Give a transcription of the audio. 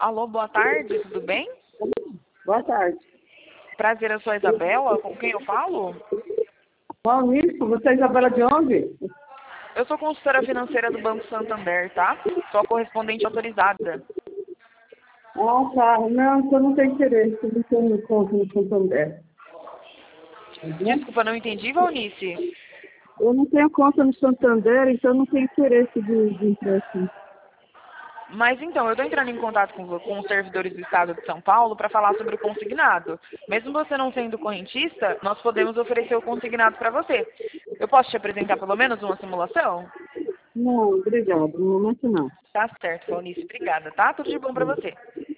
Alô, boa tarde, tudo bem? Boa tarde. Prazer, eu sou a Isabela, com quem eu falo? Bom, isso, você é Isabela de onde? Eu sou consultora financeira do Banco Santander, tá? Sou a correspondente autorizada. Ah, tá. Não, então não tem interesse. Eu não tenho conta no Santander. Né? Desculpa, não entendi, Valnice. Eu não tenho conta no Santander, então não tenho interesse de empréstimo. Mas então, eu estou entrando em contato com os servidores do Estado de São Paulo para falar sobre o consignado. Mesmo você não sendo correntista, nós podemos oferecer o consignado para você. Eu posso te apresentar pelo menos uma simulação? Não, obrigado. No momento não. Tá certo, Valnice. Obrigada, tá? Tudo de bom para você.